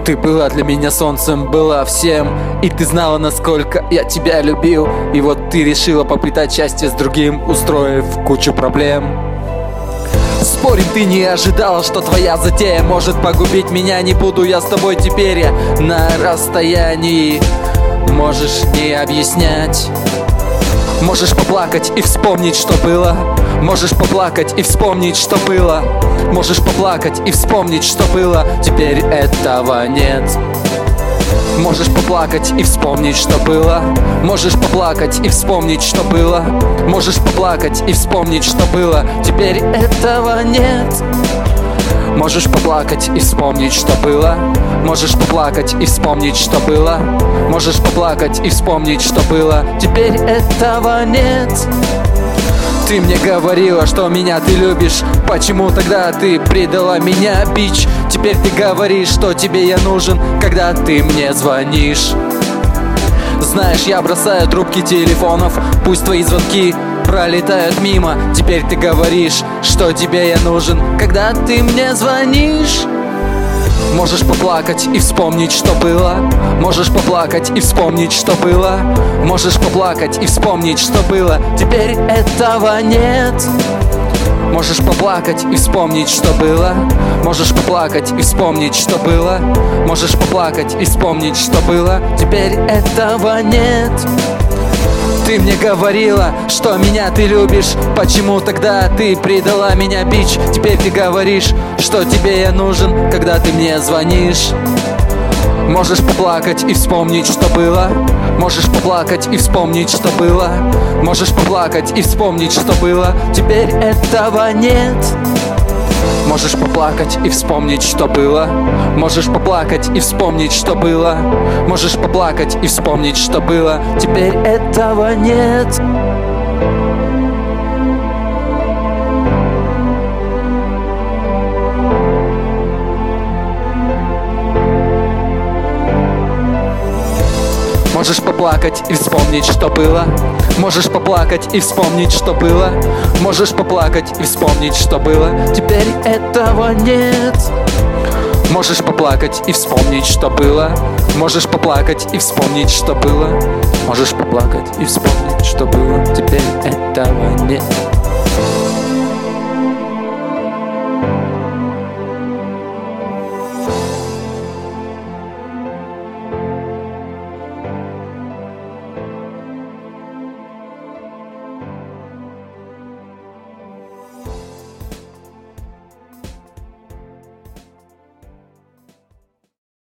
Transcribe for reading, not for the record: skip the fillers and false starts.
Ты была для меня солнцем, была всем, и ты знала, насколько я тебя любил. И вот ты решила попытать счастье с другим, устроив кучу проблем. Спорим, ты не ожидала, что твоя затея может погубить меня. Не буду я с тобой теперь, я на расстоянии. Можешь не объяснять. Можешь поплакать и вспомнить, что было. Можешь поплакать и вспомнить, что было. Можешь поплакать и вспомнить, что было. Теперь этого нет. Можешь поплакать и вспомнить, что было. Можешь поплакать и вспомнить, что было. Можешь поплакать и вспомнить, что было. Теперь этого нет. Можешь поплакать и вспомнить, что было. Можешь поплакать и вспомнить, что было. Можешь поплакать и вспомнить, что было. Теперь этого нет. Ты мне говорила, что меня ты любишь. Почему тогда ты предала меня, бич? Теперь ты говоришь, что тебе я нужен, когда ты мне звонишь. Знаешь, я бросаю трубки телефонов, пусть твои звонки пролетают мимо. Теперь ты говоришь, что тебе я нужен, когда ты мне звонишь. Можешь поплакать и вспомнить, что было. Можешь поплакать и вспомнить, что было. Можешь поплакать и вспомнить, что было. Теперь этого нет. Можешь поплакать и вспомнить, что было. Можешь поплакать и вспомнить, что было. Можешь поплакать и вспомнить, что было. Теперь этого нет. Ты мне говорила, что меня ты любишь. Почему тогда ты предала меня, бич? Теперь ты говоришь, что тебе я нужен, когда ты мне звонишь. Можешь поплакать и вспомнить, что было. Можешь поплакать и вспомнить, что было. Можешь поплакать и вспомнить, что было. Теперь этого нет. Можешь поплакать и вспомнить, что было. Можешь поплакать и вспомнить, что было. Можешь поплакать и вспомнить, что было. Теперь этого нет. Можешь поплакать и вспомнить, что было. Можешь поплакать и вспомнить, что было. Можешь поплакать и вспомнить, что было. Теперь этого нет. Можешь поплакать и вспомнить, что было. Можешь поплакать и вспомнить, что было. Можешь поплакать и вспомнить, что было. Теперь этого нет.